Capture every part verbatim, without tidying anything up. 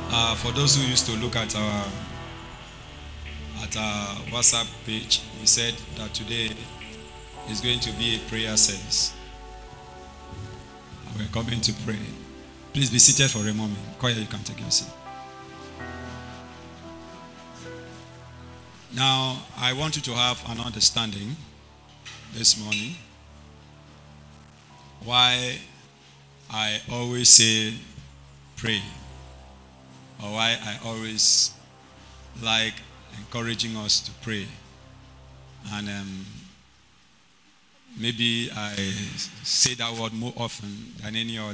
Uh, for those who used to look at our at our WhatsApp page, we said that today is going to be a prayer service. We're coming to pray. Please be seated for a moment. Koya, you can take your seat. Now, I want you to have an understanding this morning why I always say pray, or why I always like encouraging us to pray. And um, maybe I say that word more often than any other.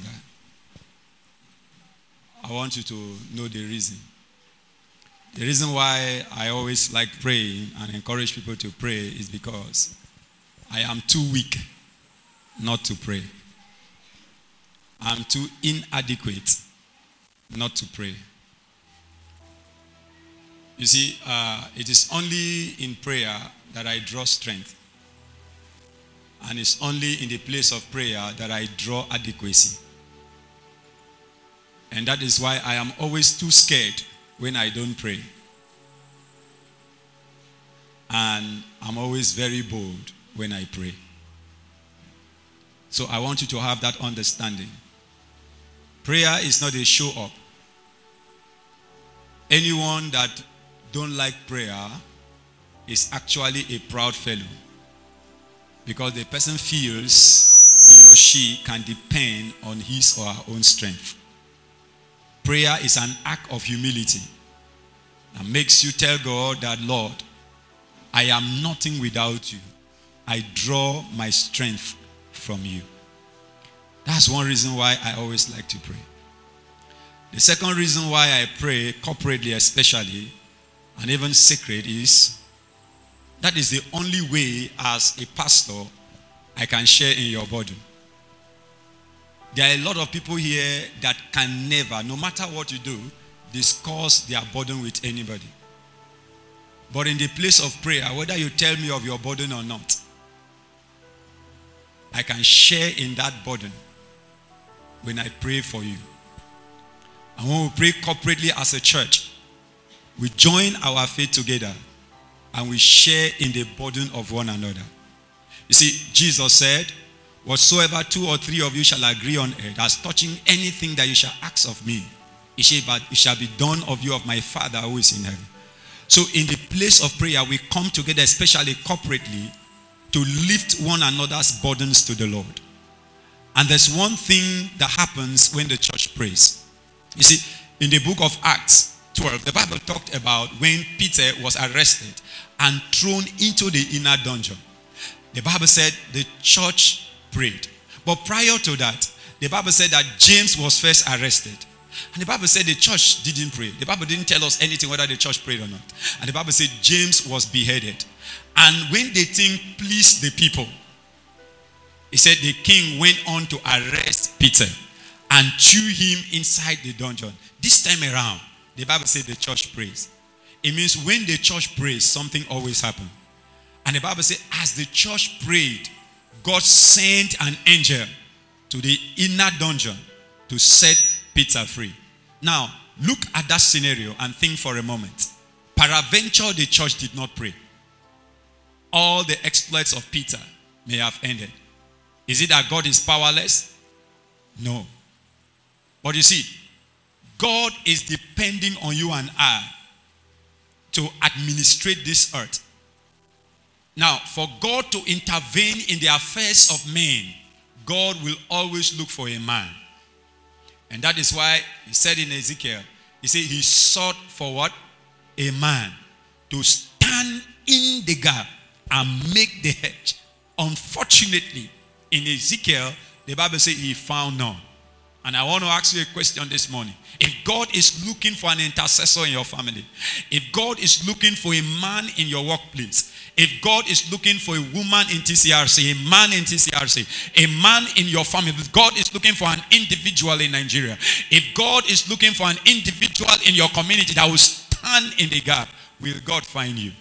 I want you to know the reason. The reason why I always like praying and encourage people to pray is because I am too weak not to pray. I'm too inadequate not to pray. You see, uh, it is only in prayer that I draw strength. And it's only in the place of prayer that I draw adequacy. And that is why I am always too scared when I don't pray. And I'm always very bold when I pray. So I want you to have that understanding. Prayer is not a show up. Anyone that don't like prayer is actually a proud fellow. Because the person feels he or she can depend on his or her own strength. Prayer is an act of humility that makes you tell God that, Lord, I am nothing without you. I draw my strength from you. That's one reason why I always like to pray. The second reason why I pray corporately especially, and even sacred, is that is the only way as a pastor I can share in your burden. There are a lot of people here that can never, no matter what you do, discuss their burden with anybody. But in the place of prayer, whether you tell me of your burden or not, I can share in that burden when I pray for you. And when we pray corporately as a church, we join our faith together and we share in the burden of one another. You see, Jesus said, whatsoever two or three of you shall agree on earth as touching anything that you shall ask of me, it shall be done of you of my Father who is in heaven. So in the place of prayer, we come together, especially corporately, to lift one another's burdens to the Lord. And there's one thing that happens when the church prays. You see, in the book of Acts twelve, the Bible talked about when Peter was arrested and thrown into the inner dungeon. The Bible said the church prayed. But prior to that, the Bible said that James was first arrested. And the Bible said the church didn't pray. The Bible didn't tell us anything whether the church prayed or not. And the Bible said James was beheaded. And when the thing pleased the people, it said the king went on to arrest Peter and threw him inside the dungeon. This time around, the Bible said the church prays. It means when the church prays, something always happens. And the Bible said as the church prayed, God sent an angel to the inner dungeon to set Peter free. Now, look at that scenario and think for a moment. Peradventure, the church did not pray. All the exploits of Peter may have ended. Is it that God is powerless? No. But you see, God is depending on you and I to administrate this earth. Now, for God to intervene in the affairs of men, God will always look for a man. And that is why he said in Ezekiel, he said he sought for what? A man to stand in the gap and make the hedge. Unfortunately, in Ezekiel, the Bible says he found none. And I want to ask you a question this morning. If God is looking for an intercessor in your family, if God is looking for a man in your workplace, if God is looking for a woman in T C R C, a man in T C R C, a man in your family, if God is looking for an individual in Nigeria, if God is looking for an individual in your community that will stand in the gap, will God find you?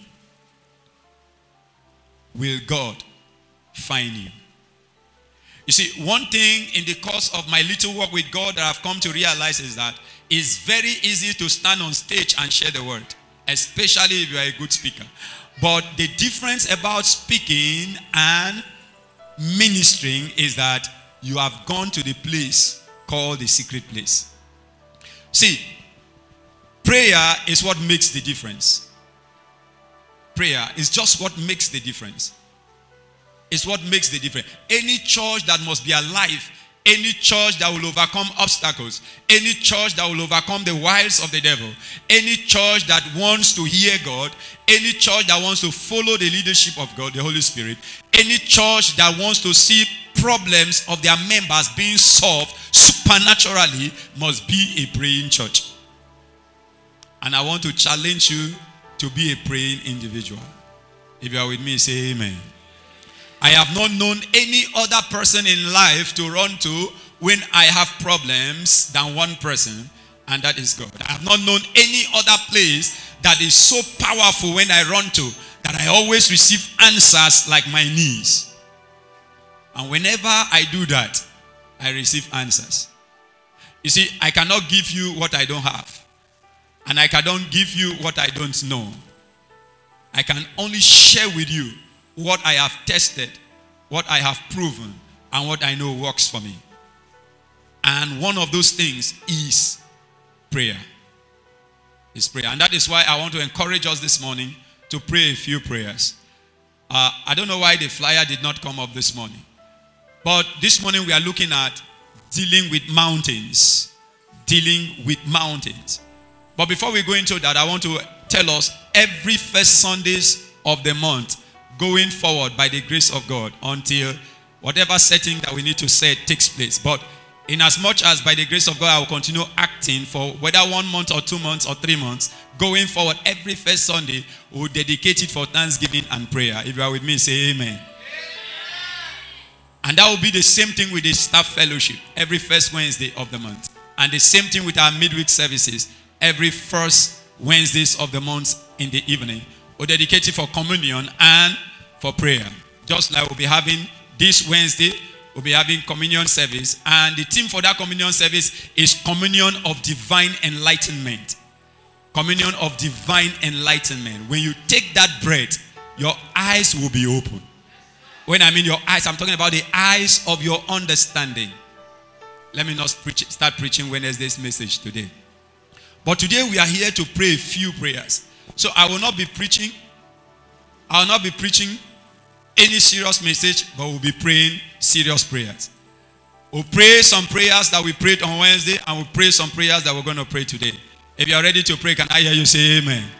Will God find you? You see, one thing in the course of my little work with God that I've come to realize is that it's very easy to stand on stage and share the word, especially if you are a good speaker. But the difference about speaking and ministering is that you have gone to the place called the secret place. See, prayer is what makes the difference. Prayer is just what makes the difference. It's what makes the difference. Any church that must be alive, any church that will overcome obstacles, any church that will overcome the wiles of the devil, any church that wants to hear God, any church that wants to follow the leadership of God, the Holy Spirit, any church that wants to see problems of their members being solved supernaturally must be a praying church. And I want to challenge you to be a praying individual. If you are with me, say amen. I have not known any other person in life to run to when I have problems than one person, and that is God. I have not known any other place that is so powerful when I run to that I always receive answers like my knees. And whenever I do that, I receive answers. You see, I cannot give you what I don't have. And I cannot give you what I don't know. I can only share with you what I have tested, what I have proven, and what I know works for me. And one of those things is prayer. It's prayer. And that is why I want to encourage us this morning to pray a few prayers. Uh, I don't know why the flyer did not come up this morning. But this morning we are looking at dealing with mountains. Dealing with mountains. But before we go into that, I want to tell us every first Sundays of the month, going forward by the grace of God until whatever setting that we need to set takes place. But in as much as by the grace of God I will continue acting for whether one month or two months or three months, going forward every first Sunday we will dedicate it for thanksgiving and prayer. If you are with me, say amen. Amen. And that will be the same thing with the staff fellowship every first Wednesday of the month. And the same thing with our midweek services every first Wednesdays of the month in the evening. We'll dedicate it for communion and for prayer. Just like we'll be having this Wednesday, we'll be having communion service. And the theme for that communion service is communion of divine enlightenment. Communion of divine enlightenment. When you take that bread, your eyes will be open. When I mean your eyes, I'm talking about the eyes of your understanding. Let me not preach, start preaching Wednesday's message today. But today we are here to pray a few prayers. So I will not be preaching. I will not be preaching any serious message, but we'll be praying serious prayers. We'll pray some prayers that we prayed on Wednesday, and we'll pray some prayers that we're going to pray today. If you are ready to pray, can I hear you say amen? Amen.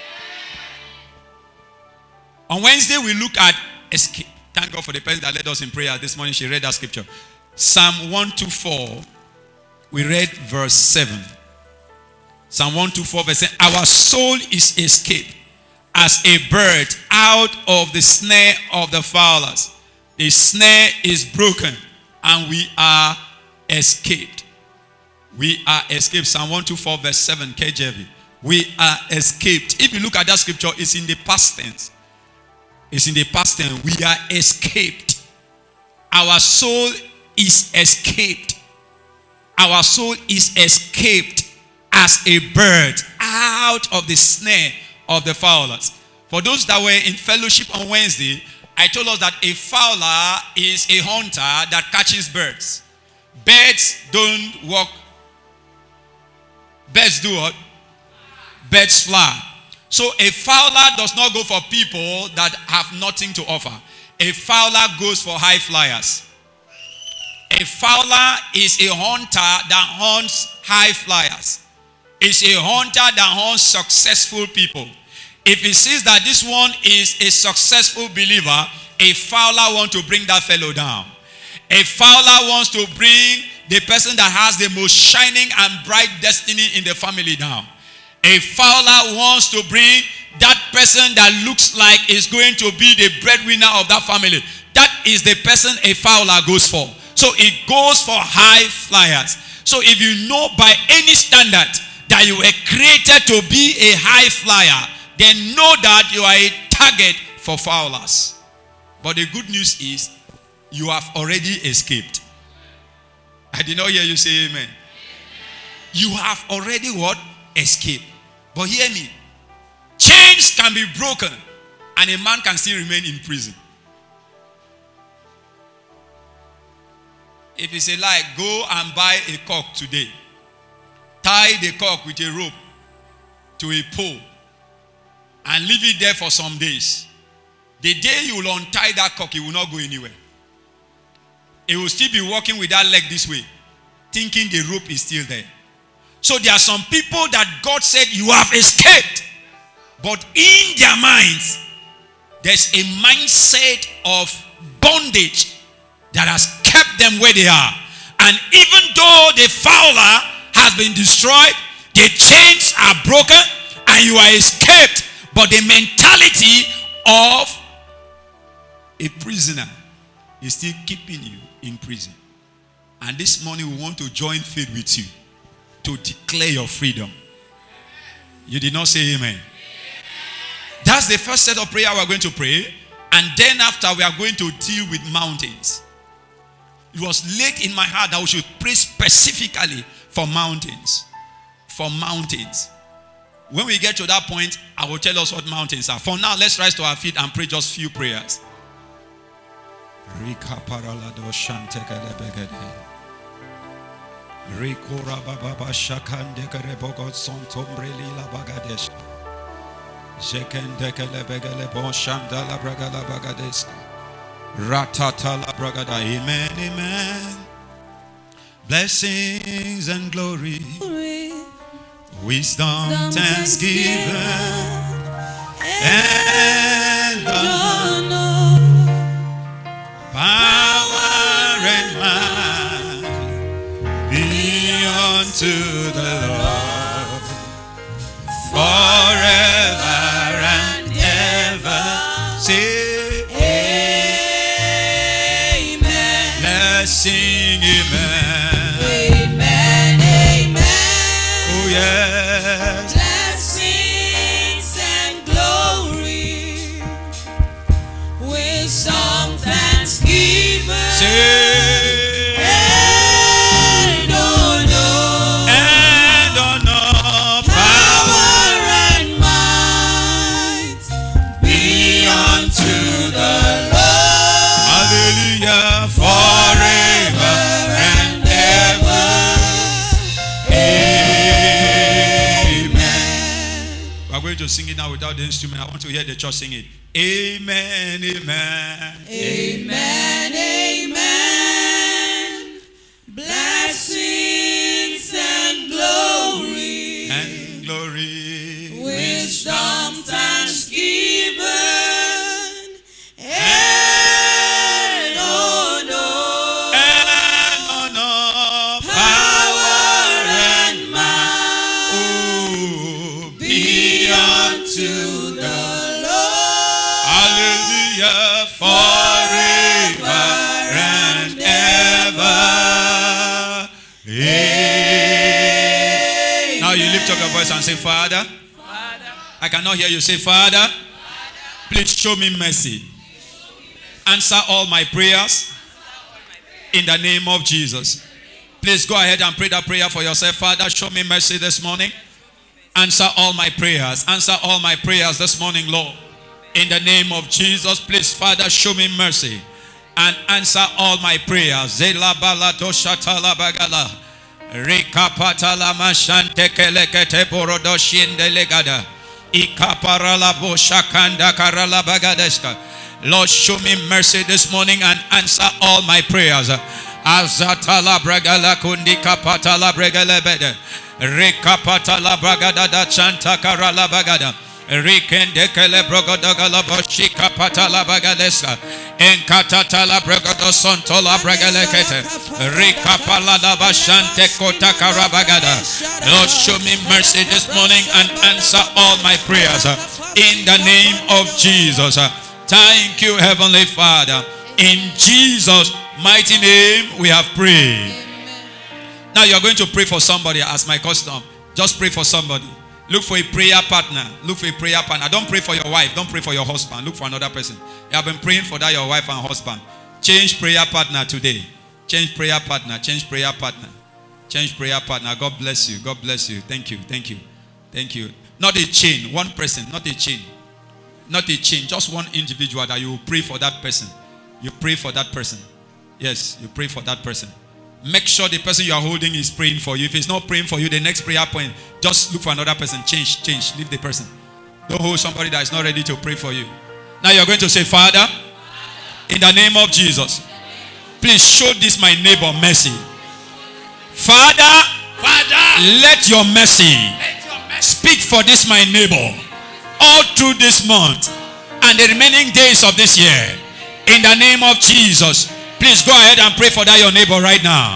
On Wednesday, we look at escape. Thank God for the person that led us in prayer this morning. She read that scripture. Psalm one twenty-four, we read verse seven. Psalm one twenty-four verse seven. Our soul is escaped as a bird out of the snare of the fowlers. The snare is broken and we are escaped. We are escaped. Psalm one twenty-four verse seven, K J V. We are escaped. If you look at that scripture, it's in the past tense. It's in the past tense. We are escaped. Our soul is escaped. Our soul is escaped as a bird out of the snare of the fowlers. For those that were in fellowship on Wednesday, I told us that a fowler is a hunter that catches birds. Birds don't walk. Birds do what? Birds fly. So a fowler does not go for people that have nothing to offer. A fowler goes for high flyers. A fowler is a hunter that hunts high flyers. It's a hunter that hunts successful people. If he sees that this one is a successful believer, a fowler wants to bring that fellow down. A fowler wants to bring the person that has the most shining and bright destiny in the family down. A fowler wants to bring that person that looks like is going to be the breadwinner of that family. That is the person a fowler goes for. So it goes for high flyers. So if you know by any standard that you were created to be a high flyer, then know that you are a target for fowlers. But the good news is you have already escaped. I did not hear you say amen. you have already what? Escaped. But hear me. Chains can be broken and a man can still remain in prison. If it's a lie, go and buy a cock today. Tie the cock with a rope to a pole and leave it there for some days. The day you will untie that cock, it will not go anywhere. It will still be walking with that leg this way, thinking the rope is still there. So there are some people that God said, you have escaped. But in their minds, there's a mindset of bondage that has kept them where they are. And even though the fowler has been destroyed, the chains are broken, and you are escaped. But the mentality of a prisoner is still keeping you in prison. And this morning we want to join faith with you to declare your freedom. You did not say amen. That's the first set of prayer we're going to pray. And then after, we are going to deal with mountains. It was laid in my heart that we should pray specifically for mountains. For mountains. When we get to that point, I will tell us what mountains are. For now, let's rise to our feet and pray just few prayers. Amen, amen. Blessings and glory, wisdom, thanksgiving, and honor, power and might be unto the Lord forever and ever. Say amen. Let's sing amen. Amen, amen. Oh yes. Blessings and glory, wisdom, thanksgiving. Say and honor, and honor, power and might be unto the Lord. hallelujah, forever and ever. Amen. We are going to sing it now without the instrument. I want to hear the church sing it. Amen, amen. Amen, amen. Blessings and glory, And glory, wisdom, thanksgiving, and honor, and honor, power and might oh, be unto the Lord. hallelujah, forever and ever. Amen. Now you lift up your voice and say, Father, I cannot hear you say, Father, please show me mercy. Answer all my prayers in the name of Jesus. Please go ahead and pray that prayer for yourself. Father, show me mercy this morning. Answer all my prayers. Answer all my prayers this morning, Lord. In the name of Jesus, please, Father, show me mercy and answer all my prayers. Zela balato shatala bagala. Rekapatala mashante kelekete borodo shiendelegada. Ikaparala boshakanda karala bagadeska. Lord, show me mercy this morning and answer all my prayers. Azatala bragala kundi kapatala bragala bede. Rekapatala bragada da chanta karala bagada. Rikende kele brogodogala boshika patala bagadeska. Enkatatala brogodo sontola bragalekete. Rikapala da bashante kota karabagada. Lord, show me mercy this morning and answer all my prayers. In the name of Jesus. Thank you, Heavenly Father. In Jesus' mighty name we have prayed. Now you are going to pray for somebody as my custom. Just pray for somebody. Look for a prayer partner. Look for a prayer partner. Don't pray for your wife. Don't pray for your husband. Look for another person. You have been praying for that, your wife and husband. Change prayer partner today. Change prayer partner. Change prayer partner. Change prayer partner. God bless you. God bless you. Thank you. Thank you. Thank you. Not a chain. One person. Not a chain. Not a chain. Just one individual that you will pray for that person. You pray for that person. Yes, you pray for that person. Make sure the person you are holding is praying for you. If he's not praying for you, the next prayer point, just look for another person. Change, change. Leave the person. Don't hold somebody that is not ready to pray for you. Now you're going to say, Father, in the name of Jesus, please show this my neighbor mercy. Father, Father, let your mercy let your mercy speak for this my neighbor all through this month and the remaining days of this year. In the name of Jesus, please go ahead and pray for that your neighbor right now.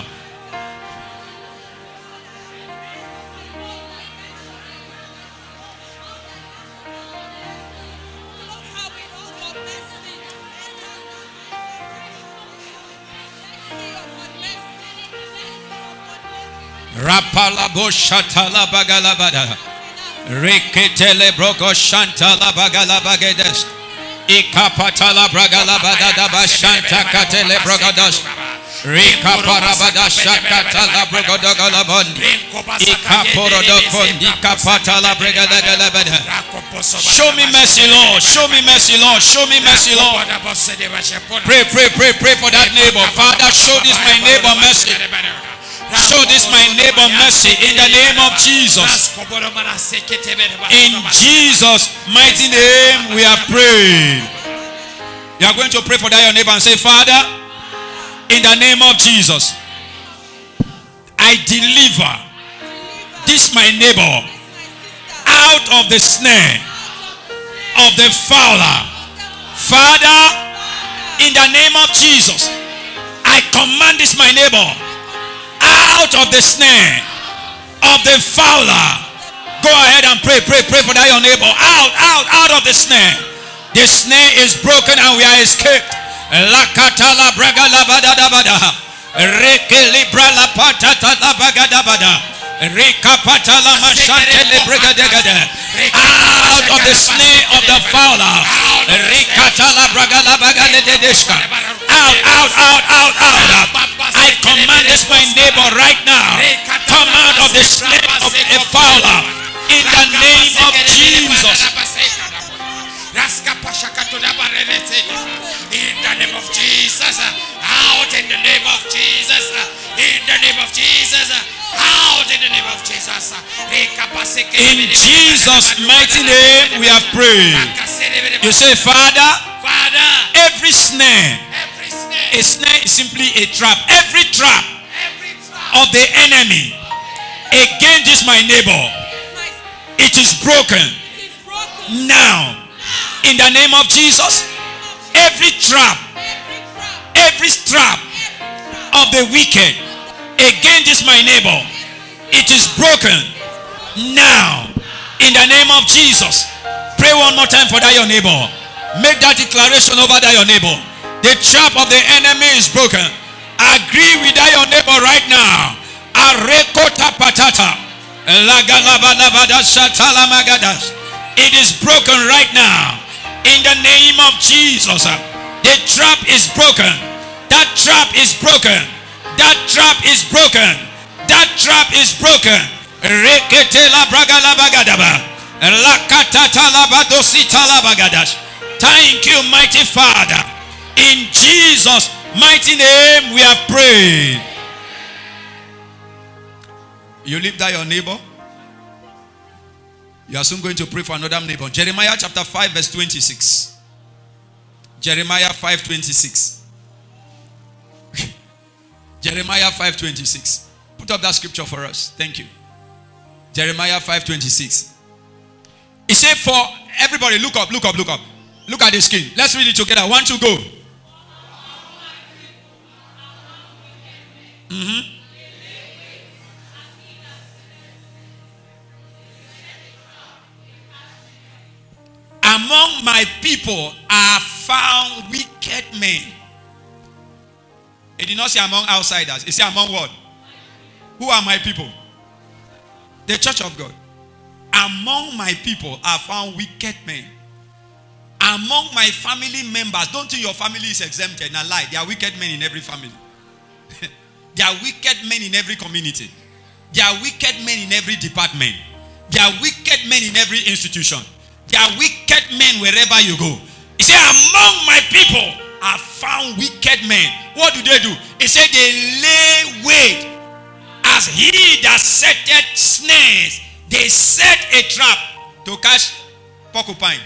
Rapala boshatala bagalabada. Reketele brogo shantala bagalabagedes. Ikapatala bragalabada bashanta katele brogodos. Rikaparabada shakatala brogodogalabon. Ikaporodokon ikapatala bragalabada. Show me mercy, Lord. Show me mercy, Lord. Show me mercy, Lord. Pray, pray, pray, pray for that neighbor. Father, show this my neighbor mercy. Show this my neighbor mercy in the name of Jesus. In Jesus' mighty name we have prayed. You are going to pray for that your neighbor and say, Father, in the name of Jesus, I deliver this my neighbor out of the snare of the fowler. Father, in the name of Jesus, I command this my neighbor out of the snare of the fowler. Go ahead and pray, pray, pray for that your neighbor. Out, out, out of the snare. The snare is broken and we are escaped. Lakatala braga labadabada. Rekeli brala patata labagadabada. Rekapatala mashantele bragadagada. Out of the snare of the fowler. Rekatala braga labagadedeshka. Out, out, out, out, out. I command this my neighbor right now. Come out of the snare of a fowler in the name of Jesus. In the name of Jesus. Out in the name of Jesus. In the name of Jesus. Out in the name of Jesus. In Jesus' mighty name we have prayed. You say, Father, Father, every snare. every snare, A snare is simply a trap. Every trap every trap of the enemy against this my neighbor, it is broken now. In the name of Jesus, every trap, every trap of the wicked against this my neighbor, it is broken now. In the name of Jesus, pray one more time for that your neighbor. Make that declaration over that your neighbor. The trap of the enemy is broken. Agree with that your neighbor right now. Arekota patata. It is broken right now. In the name of Jesus. The trap is broken. That trap is broken. That trap is broken. That trap is broken. Reketela bragalabagadaba. Lakatatalabadositalabagadash. Thank you, mighty Father. In Jesus' mighty name we have prayed. You leave that your neighbor. You are soon going to pray for another neighbor. Jeremiah chapter five verse twenty-six. Jeremiah five twenty-six. Jeremiah five twenty-six. Put up that scripture for us. Thank you. Jeremiah five twenty-six. He said, for everybody, look up, look up, look up. Look at the screen. Let's read it together. One, two, go. Mm-hmm. Among my people are found wicked men. It did not say among outsiders. It said among what? Who are my people? The church of God. Among my people are found wicked men. Among my family members, don't think your family is exempted. Now lie. There are wicked men in every family. There are wicked men in every community. There are wicked men in every department. There are wicked men in every institution. There are wicked men wherever you go. He said, among my people I found wicked men. What do they do? He said, they lay wait as he that setteth snares. They set a trap to catch porcupine,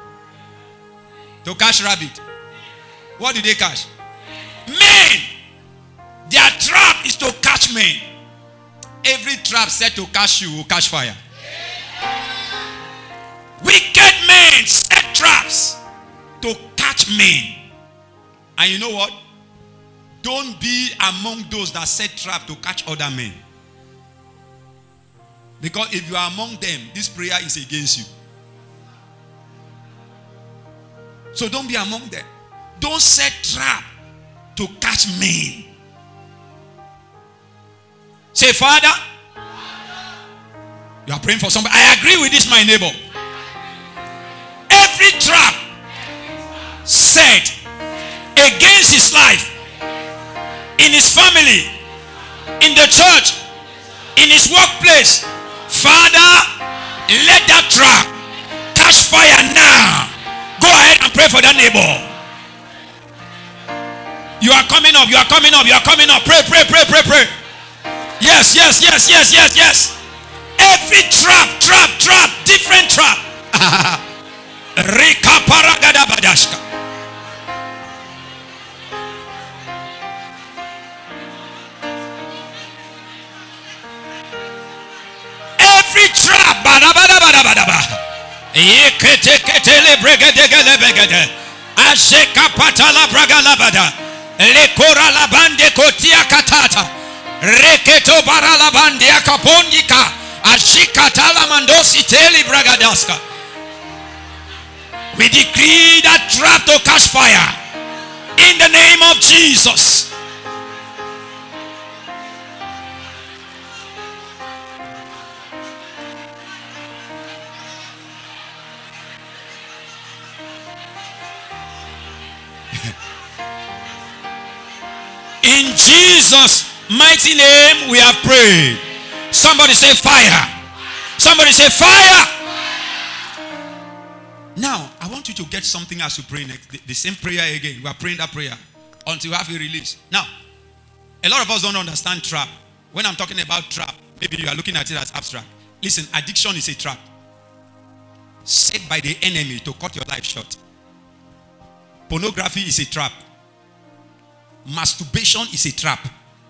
to catch rabbit. What do they catch? Men. Their trap is to catch men. Every trap set to catch you will catch fire. Wicked men set traps to catch men. And you know what? Don't be among those that set trap to catch other men. Because if you are among them, this prayer is against you. So don't be among them. Don't set trap to catch men. Say, Father, you are praying for somebody. I agree with this, my neighbor. Every trap set against his life, in his family, in the church, in his workplace, Father, let that trap catch fire now. Go ahead and pray for that neighbor. You are coming up, you are coming up, you are coming up. Pray, pray, pray, pray, pray. Yes, yes, yes, yes, yes, yes. Every trap, trap, trap, different trap. Rika paragada badashka. Every trap, bada bada bada bada bada. Yekete ketele bregedegele begede. Asheka patala bragala bada. Lekora labande kotia katata. Reketo barala bande akapondika. Ashikatala mandosi teli bragadaska. We decree that trap to catch fire in the name of Jesus. In Jesus' mighty name we have prayed. Somebody say fire. Somebody say fire. Now, I want you to get something as you pray next. The, the same prayer again. We are praying that prayer until we have a release. Now, a lot of us don't understand trap. When I'm talking about trap, maybe you are looking at it as abstract. Listen, addiction is a trap set by the enemy to cut your life short. Pornography is a trap. Masturbation is a trap.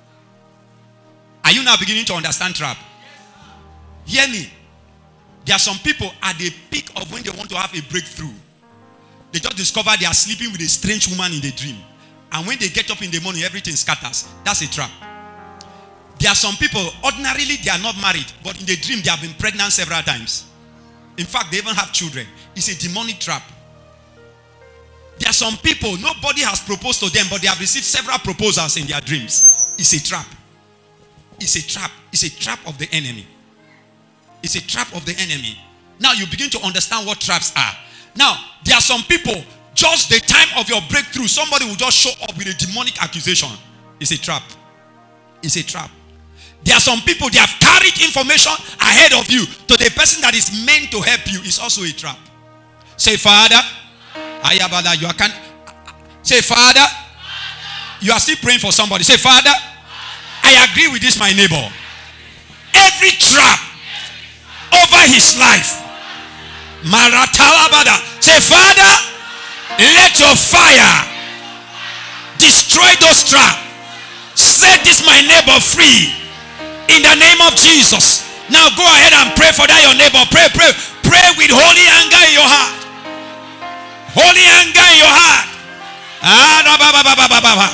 Are you now beginning to understand trap? Hear me. There are some people at the peak of when they want to have a breakthrough. They just discover they are sleeping with a strange woman in the dream. And when they get up in the morning, everything scatters. That's a trap. There are some people, ordinarily they are not married, but in the dream they have been pregnant several times. In fact, they even have children. It's a demonic trap. There are some people, nobody has proposed to them, but they have received several proposals in their dreams. It's a trap. It's a trap. It's a trap of the enemy. It's a trap of the enemy. Now you begin to understand what traps are. Now, there are some people, just the time of your breakthrough, somebody will just show up with a demonic accusation. It's a trap. It's a trap. There are some people, they have carried information ahead of you to the person that is meant to help you. It's also a trap. Say, Father, Ayabala, you are can say, Father, you are still praying for somebody. Say, Father, I agree with this, my neighbor. Every trap over his life, Maratalabada. Say, Father, let your fire destroy those traps. Set this my neighbor free in the name of Jesus. Now go ahead and pray for that your neighbor. Pray, pray, pray with holy anger in your heart. Holy anger in your heart. Ah, ba ba ba ba ba ba.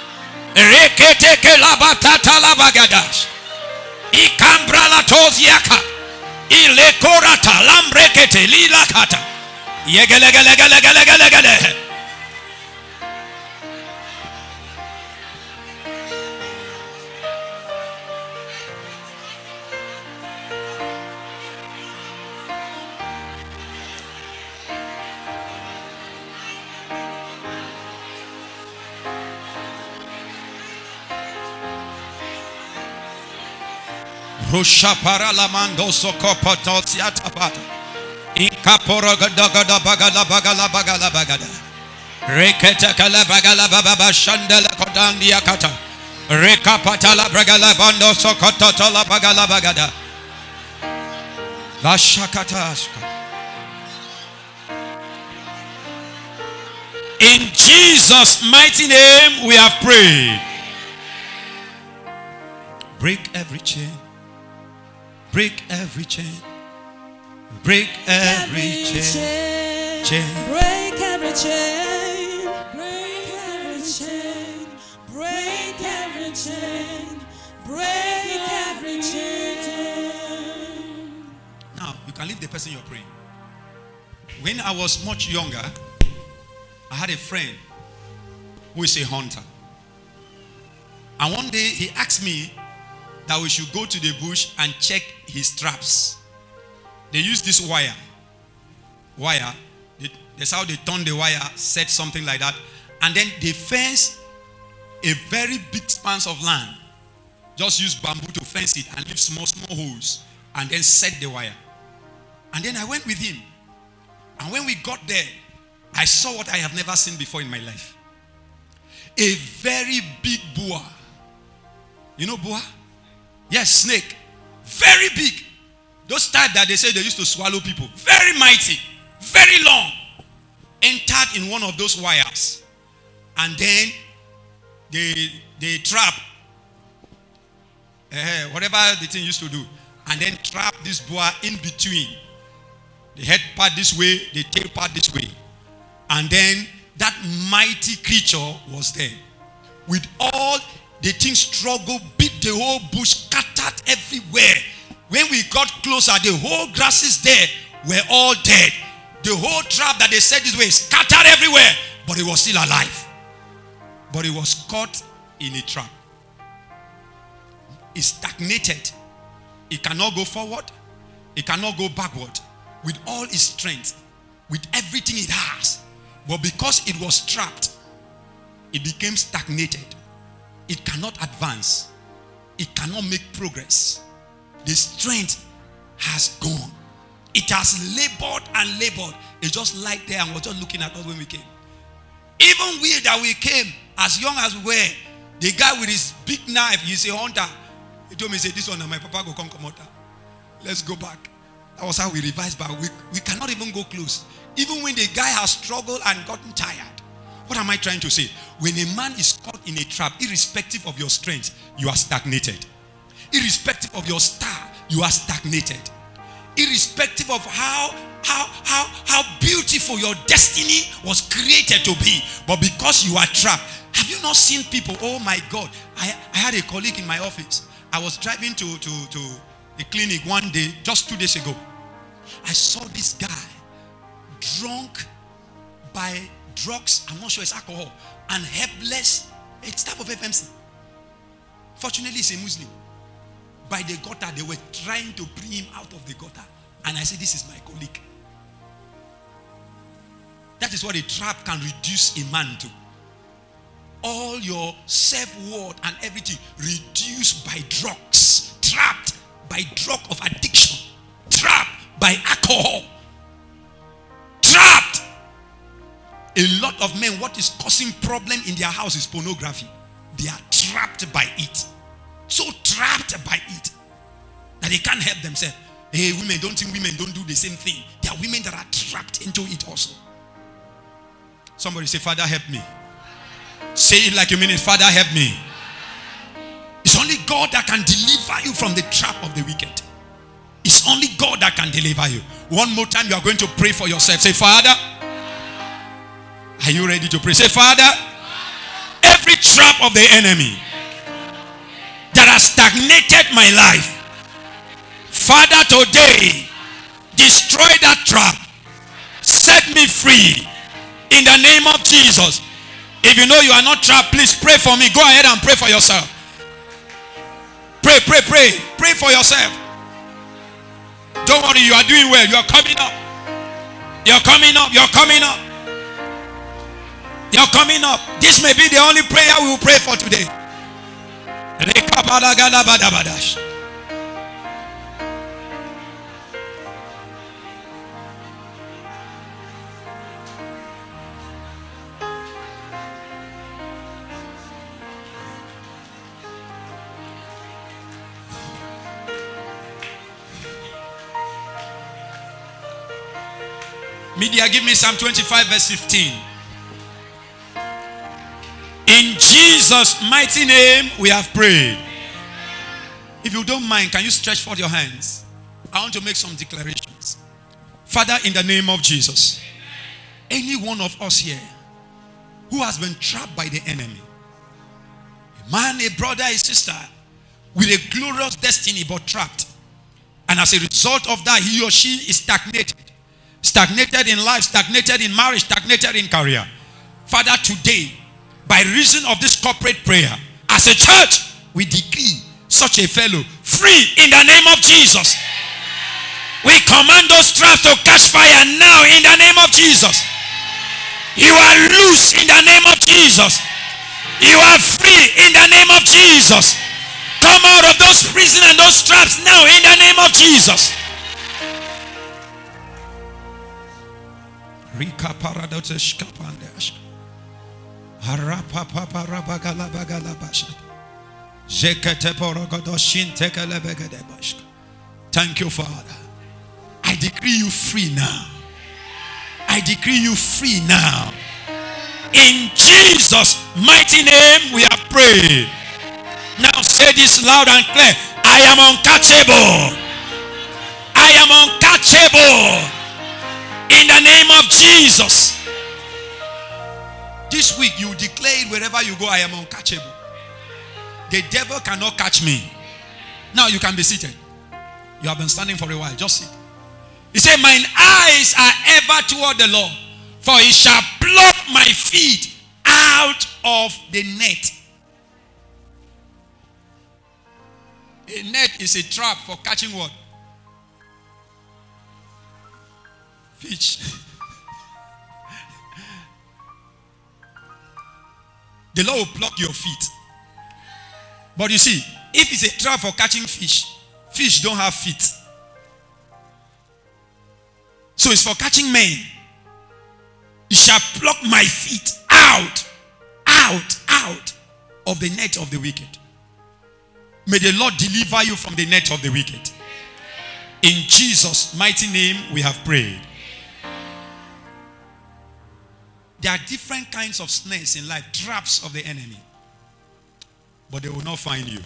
Rekete ke labatata labagadas. Ikambra la toziaka. Ile korata lambrekete lilakata. Yegele gele gele gele gele gele. Rusha paralamando sokopoto siatapata. Inkaporo gadagada bagala bagala bagala bagada. Reketa kala bagala baba shandala kodandia kata. Rekapatala bagala bando sokototala bagala bagada. La shakata. In Jesus' mighty name we have prayed. Break every chain. Break every chain. Break every chain. chain. Break every chain. Break every chain. Break every chain. Break every chain. Now, you can leave the person you're praying. When I was much younger, I had a friend who is a hunter. And one day he asked me that we should go to the bush and check his traps. They use this wire. Wire. They, that's how they turn the wire, set something like that. And then they fence a very big span of land. Just use bamboo to fence it and leave small, small holes. And then set the wire. And then I went with him. And when we got there, I saw what I have never seen before in my life. A very big boa. You know boa? Yes, snake. Very big. Those type that they say they used to swallow people. Very mighty. Very long. Entered in one of those wires. And then they, they trap. Uh, whatever the thing used to do. And then trap this boa in between. The head part this way, the tail part this way. And then that mighty creature was there. With all the thing struggled, beat the whole bush, scattered everywhere. When we got closer, the whole grasses there were all dead. The whole trap that they set this way scattered everywhere. But it was still alive. But it was caught in a trap. It stagnated. It cannot go forward. It cannot go backward. With all its strength. With everything it has. But because it was trapped, it became stagnated. It cannot advance. It cannot make progress. The strength has gone. It has labored and labored. It just lied there and was just looking at us when we came. Even we that we came, as young as we were, the guy with his big knife, he's a hunter. He told me, he said, this one, my papa go come come out. Let's go back. That was how we revised back. We, we cannot even go close. Even when the guy has struggled and gotten tired. What am I trying to say? When a man is caught in a trap, irrespective of your strength, you are stagnated. Irrespective of your star, you are stagnated. Irrespective of how, how, how, how beautiful your destiny was created to be. But because you are trapped. Have you not seen people? Oh my God. I, I had a colleague in my office. I was driving to, to, to the clinic one day, just two days ago. I saw this guy drunk by drugs, I'm not sure it's alcohol, and helpless. It's type of F M C. Fortunately, he's a Muslim. By the gutter, they were trying to bring him out of the gutter. And I said, this is my colleague. That is what a trap can reduce a man to. All your self-worth and everything reduced by drugs. Trapped by drug of addiction. Trapped by alcohol. Trapped. A lot of men, what is causing problem in their house is pornography. They are trapped by it. So trapped by it that they can't help themselves. Hey, women, don't think women don't do the same thing. There are women that are trapped into it also. Somebody say, Father, help me. Say it like you mean it. Father, help me. It's only God that can deliver you from the trap of the wicked. It's only God that can deliver you. One more time, you are going to pray for yourself. Say, Father. Are you ready to pray? Say, Father, every trap of the enemy that has stagnated my life, Father, today, destroy that trap. Set me free in the name of Jesus. If you know you are not trapped, please pray for me. Go ahead and pray for yourself. Pray, pray, pray. Pray for yourself. Don't worry, you are doing well. You are coming up. You are coming up. You are coming up. You are coming up. This may be the only prayer we will pray for today. Media, give me Psalm twenty-five verse fifteen. In Jesus' mighty name, we have prayed. If you don't mind, can you stretch forth your hands? I want to make some declarations. Father, in the name of Jesus, any one of us here who has been trapped by the enemy, a man, a brother, a sister, with a glorious destiny but trapped, and as a result of that, he or she is stagnated. Stagnated in life, stagnated in marriage, stagnated in career. Father, today, by reason of this corporate prayer, as a church, we decree such a fellow free in the name of Jesus. We command those traps to catch fire now in the name of Jesus. You are loose in the name of Jesus. You are free in the name of Jesus. Come out of those prisons and those traps now in the name of Jesus. Rika paradotes kapandesh. Harapa paparabagalabagalabash. Zekete porogodoshin tekelebegedebosh. Thank you, Father. I decree you free now. I decree you free now. In Jesus' mighty name we have prayed. Now say this loud and clear. I am uncatchable. I am uncatchable. In the name of Jesus. This week you declare it wherever you go. I am uncatchable. The devil cannot catch me. Now you can be seated. You have been standing for a while. Just sit. He said, mine eyes are ever toward the Lord, for he shall pluck my feet out of the net. A net is a trap for catching what? Fish. The Lord will pluck your feet. But you see, if it's a trap for catching fish, fish don't have feet. So it's for catching men. You shall pluck my feet out, out, out of the net of the wicked. May the Lord deliver you from the net of the wicked. In Jesus' mighty name we have prayed. There are different kinds of snares in life, traps of the enemy. But they will not find you.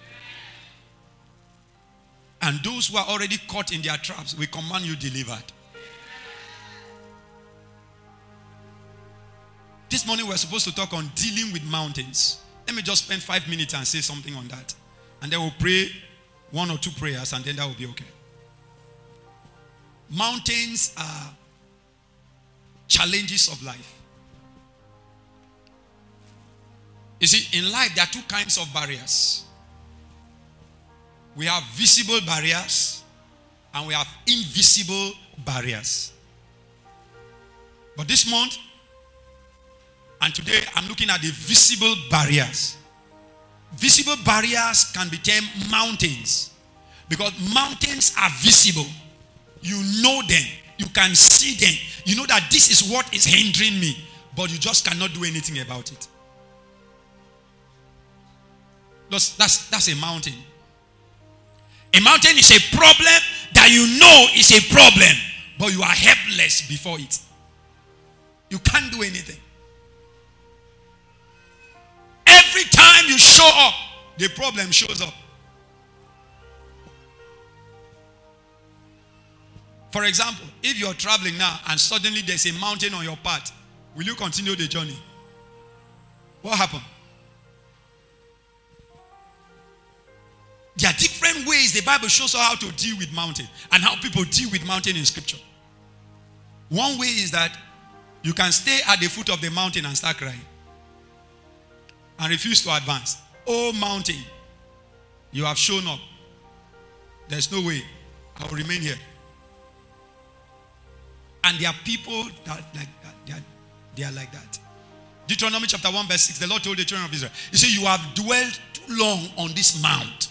And those who are already caught in their traps, we command you delivered. This morning we're supposed to talk on dealing with mountains. Let me just spend five minutes and say something on that. And then we'll pray one or two prayers and then that will be okay. Mountains are challenges of life. You see, in life there are two kinds of barriers. We have visible barriers and we have invisible barriers. But this month, and today I'm looking at the visible barriers. Visible barriers can be termed mountains. Because mountains are visible. You know them. You can see them. You know that this is what is hindering me. But you just cannot do anything about it. That's, that's, that's a mountain. A mountain is a problem that you know is a problem. But you are helpless before it. You can't do anything. Every time you show up, the problem shows up. For example, if you're traveling now and suddenly there's a mountain on your path, will you continue the journey? What happened? There are different ways the Bible shows us how to deal with mountain and how people deal with mountain in scripture. One way is that you can stay at the foot of the mountain and start crying and refuse to advance. Oh mountain, you have shown up. There's no way. I will remain here. And there are people that like that. They are, they are like that. Deuteronomy chapter one verse six, the Lord told the children of Israel, He said, you have dwelled too long on this mount.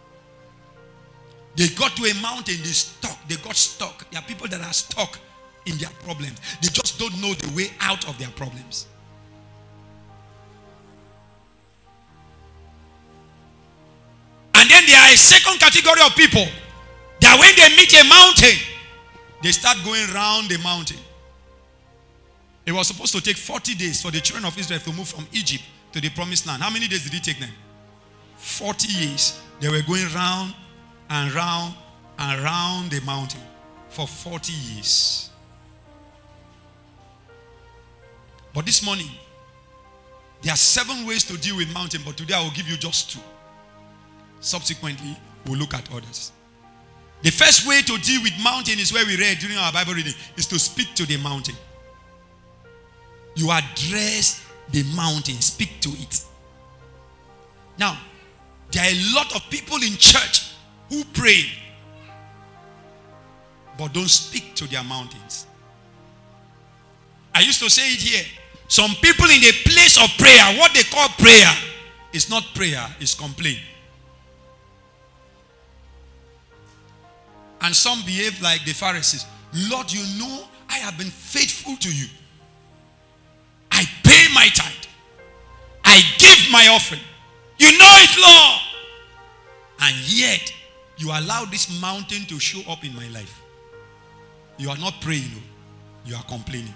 They got to a mountain, they stuck. They got stuck. There are people that are stuck in their problems. They just don't know the way out of their problems. And then there are a second category of people that when they meet a mountain, they start going round the mountain. It was supposed to take forty days for the children of Israel to move from Egypt to the promised land. How many days did it take them? forty years. They were going round and round and round the mountain for forty years. But this morning, there are seven ways to deal with mountain, but today I will give you just two. Subsequently, we'll look at others. The first way to deal with mountain is where we read during our Bible reading, is to speak to the mountain. You address the mountain, speak to it. Now, there are a lot of people in church who pray but don't speak to their mountains. I used to say it here. Some people in the place of prayer, what they call prayer, is not prayer, it's complaint. And some behave like the Pharisees. Lord, you know I have been faithful to you. I pay my tithe. I give my offering. You know it, Lord. And yet, you allow this mountain to show up in my life. You are not praying, you are complaining.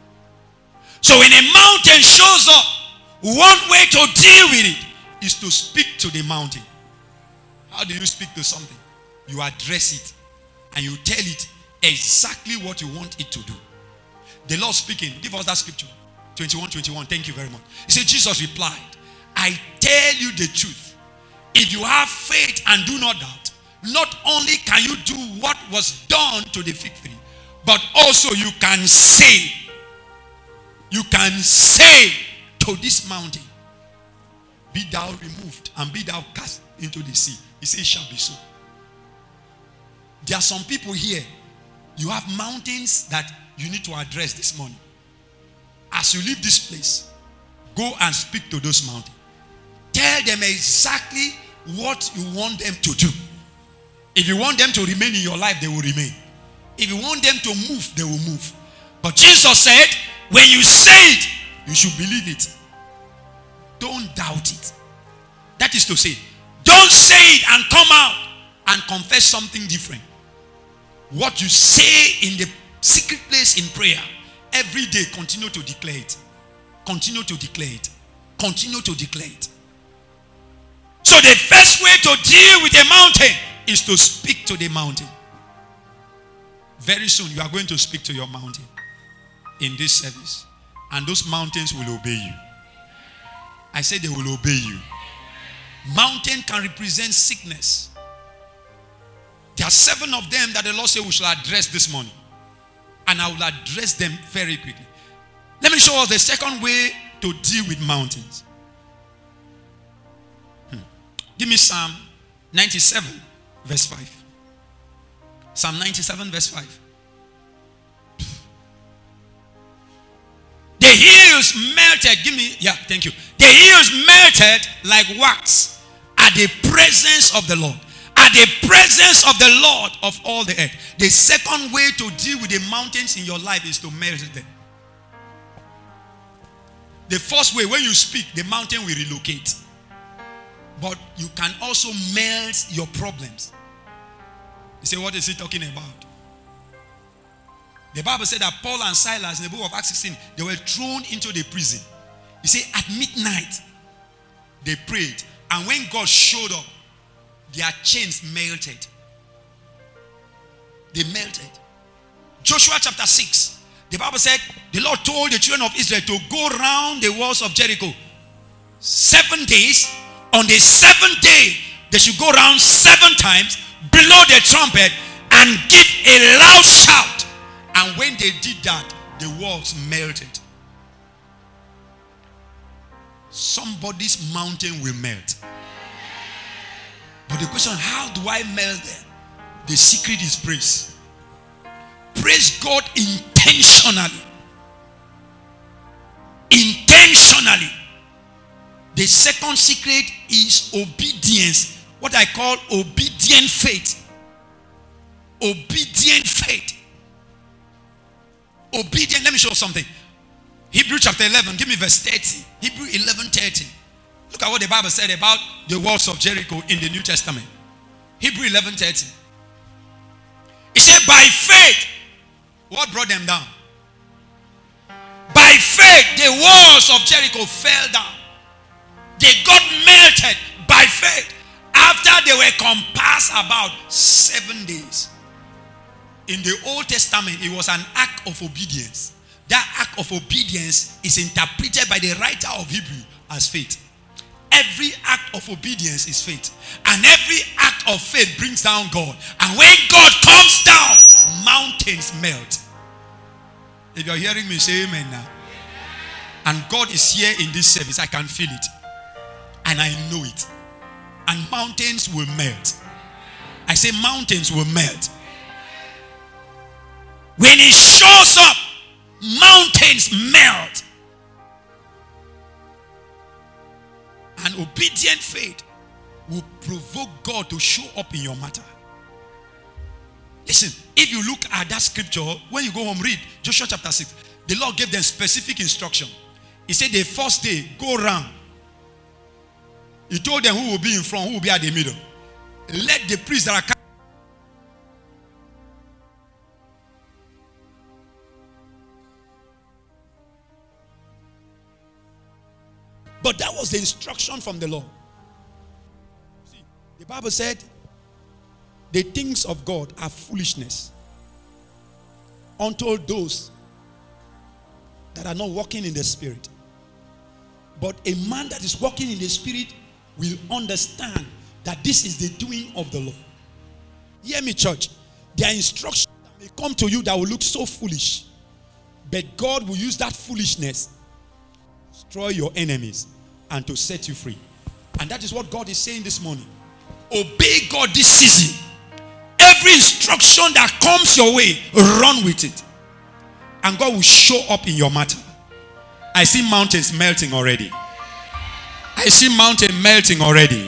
So when a mountain shows up, one way to deal with it is to speak to the mountain. How do you speak to something? You address it and you tell it exactly what you want it to do. The Lord speaking, give us that scripture. twenty-one twenty-one, thank you very much. He said, Jesus replied, I tell you the truth. If you have faith and do not doubt, not only can you do what was done to the fig tree, but also you can say, you can say to this mountain, be thou removed and be thou cast into the sea. He says, it shall be so. There are some people here, you have mountains that you need to address this morning. As you leave this place, go and speak to those mountains. Tell them exactly what you want them to do. If you want them to remain in your life, they will remain. If you want them to move, they will move. But Jesus said, when you say it, you should believe it. Don't doubt it. That is to say, don't say it and come out and confess something different. What you say in the secret place in prayer, every day continue to declare it. Continue to declare it. Continue to declare it. So the first way to deal with a mountain is to speak to the mountain. Very soon you are going to speak to your mountain in this service. And those mountains will obey you. I said they will obey you. Mountain can represent sickness. There are seven of them that the Lord said we shall address this morning. And I will address them very quickly. Let me show us the second way to deal with mountains. Hmm. Give me Psalm ninety-seven verse five. Psalm ninety-seven verse five. The hills melted. Give me, yeah, thank you. The hills melted like wax at the presence of the Lord. At the presence of the Lord of all the earth. The second way to deal with the mountains in your life is to melt them. The first way, when you speak, the mountain will relocate. But you can also melt your problems. You say, what is he talking about? The Bible said that Paul and Silas in the book of Acts sixteen, they were thrown into the prison. You see, at midnight, they prayed. And when God showed up, their chains melted. They melted. Joshua chapter six, the Bible said, the Lord told the children of Israel to go round the walls of Jericho. Seven days. On the seventh day, they should go round seven times, blow the trumpet, and give a loud shout. And when they did that, the walls melted. Somebody's mountain will melt. But the question, how do I melt them? The secret is praise. Praise God intentionally. Intentionally. The second secret is obedience. What I call obedient faith. Obedient faith. Obedient. Let me show you something. Hebrew chapter eleven. Give me verse thirty. Hebrew eleven thirty. Look at what the Bible said about the walls of Jericho in the New Testament. Hebrew eleven thirty. It said, by faith, what brought them down? By By faith, the walls of Jericho fell down. They got melted by faith after they were compassed about seven days. In the Old Testament, it was an act of obedience. That act of obedience is interpreted by the writer of Hebrew as faith. Every act of obedience is faith. And every act of faith brings down God. And when God comes down, mountains melt. If you're hearing me, say amen now. And God is here in this service. I can feel it. And I know it. And mountains will melt. I say mountains will melt. When it shows up, mountains melt. An obedient faith will provoke God to show up in your matter. Listen, if you look at that scripture, when you go home, read Joshua chapter six. The Lord gave them specific instruction. He said the first day, go round. He told them who will be in front, who will be at the middle. Let the priests that are coming. But that was the instruction from the Lord. See, the Bible said, the things of God are foolishness unto those that are not walking in the Spirit. But a man that is walking in the Spirit will understand that this is the doing of the Lord. Hear me, church. There are instructions that may come to you that will look so foolish. But God will use that foolishness to destroy your enemies and to set you free. And that is what God is saying this morning. Obey God this season. Every instruction that comes your way, run with it. And God will show up in your matter. I see mountains melting already. I see mountain melting already.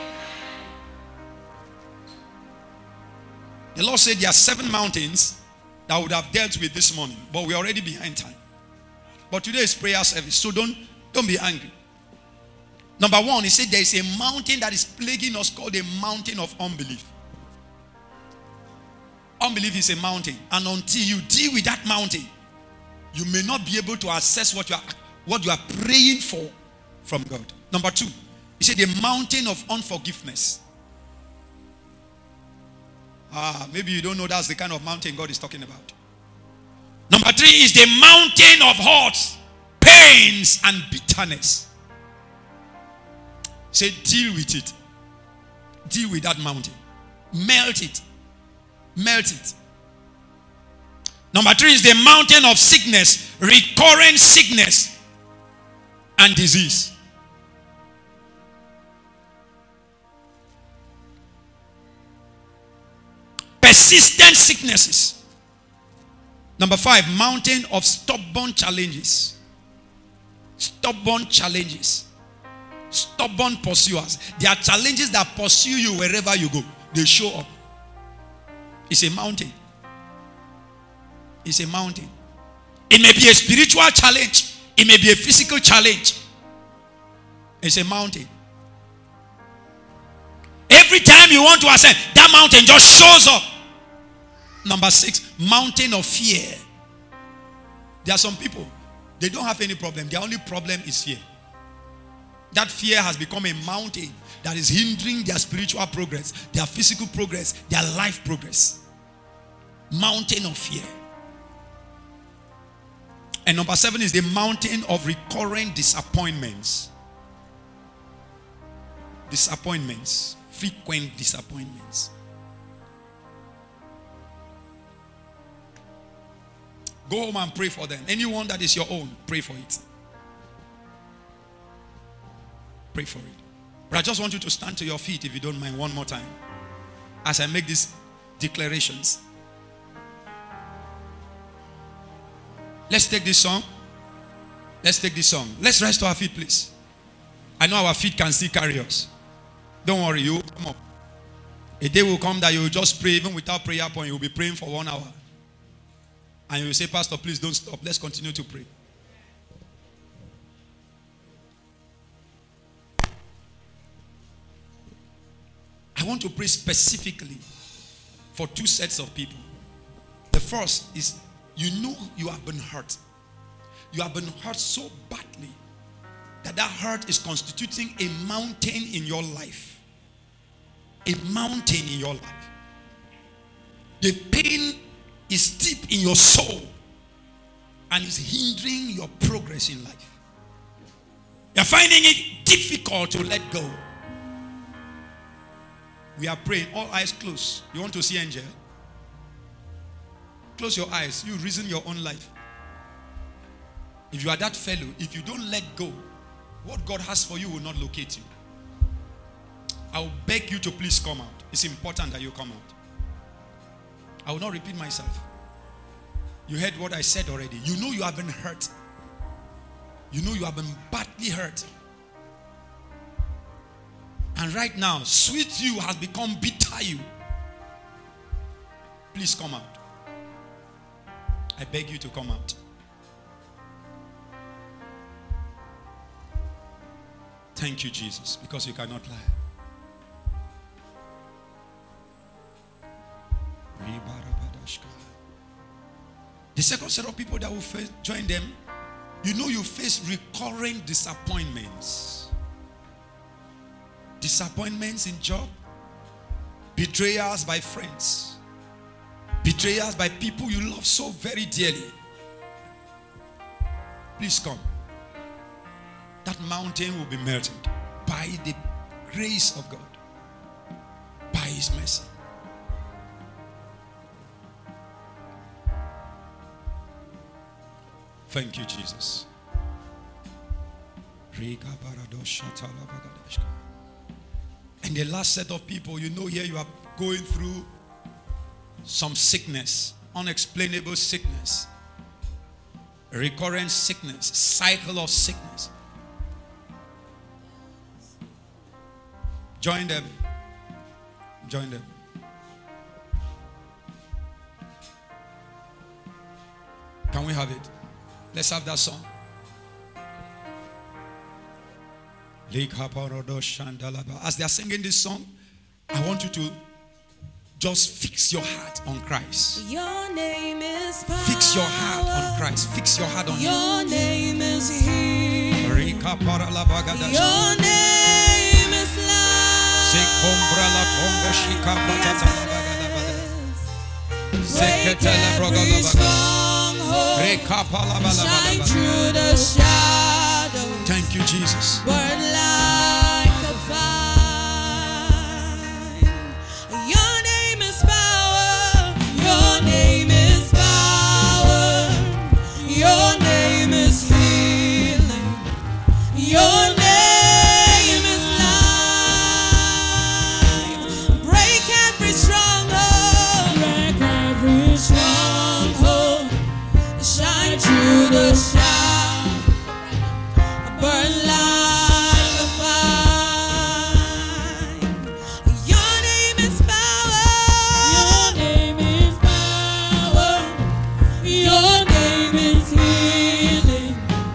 The Lord said there are seven mountains that I would have dealt with this morning, but we're already behind time. But today is prayer service, so don't, don't be angry. Number one, he said there is a mountain that is plaguing us called a mountain of unbelief. Unbelief is a mountain, and until you deal with that mountain, you may not be able to assess what you are, what you are praying for from God. Number two, he said the mountain of unforgiveness. Ah, maybe you don't know that's the kind of mountain God is talking about. Number three is the mountain of hurts, pains, and bitterness. Say, deal with it. Deal with that mountain. Melt it. Melt it. Number three is the mountain of sickness, recurrent sickness, and disease. Persistent sicknesses. Number five, mountain of stubborn challenges. Stubborn challenges. Stubborn pursuers. There are challenges that pursue you wherever you go. They show up. It's a mountain. It's a mountain. It may be a spiritual challenge. It may be a physical challenge. It's a mountain. Every time you want to ascend, that mountain just shows up. Number six, mountain of fear. There are some people, they don't have any problem. Their only problem is fear. That fear has become a mountain that is hindering their spiritual progress, their physical progress, their life progress. Mountain of fear. And number seven is the mountain of recurrent disappointments. Disappointments. Frequent disappointments. Go home and pray for them. Anyone that is your own, pray for it. Pray for it. But I just want you to stand to your feet, if you don't mind, one more time, as I make these declarations. Let's take this song. Let's take this song. Let's rise to our feet, please. I know our feet can still carry us. Don't worry, you come up. A day will come that you will just pray, even without prayer point. You will be praying for one hour. And you will say, Pastor, please don't stop. Let's continue to pray. I want to pray specifically for two sets of people. The first is, you know you have been hurt. you have been hurt so badly that that hurt is constituting a mountain in your life. A mountain in your life. The pain is deep in your soul and is hindering your progress in life. You're finding it difficult to let go. We are praying, all eyes closed. You want to see angel? Close your eyes. You reason your own life. If you are that fellow, if you don't let go, what God has for you will not locate you. I will beg you to please come out. It's important that you come out. I will not repeat myself. You heard what I said already. You know you have been hurt. You know you have been badly hurt. And right now, sweet you has become bitter you. Please come out. I beg you to come out. Thank you, Jesus, because you cannot lie. The second set of people that will face, join them, you know you face recurring disappointments. Disappointments in job, betrayals by friends, betrayals by people you love so very dearly. Please come. That mountain will be melted by the grace of God, by His mercy. Thank you, Jesus. And the last set of people, you know, here you are going through some sickness, unexplainable sickness, recurrent sickness, cycle of sickness. Join them. Join them. Can we have it? Let's have that song. As they are singing this song, I want you to just fix your heart on Christ. Your name is power. Fix your heart on Christ. Fix your heart on Him. Your name is healing. Your name is love. Break every stronghold. Shine through the shadow. Thank you, Jesus. Burn light.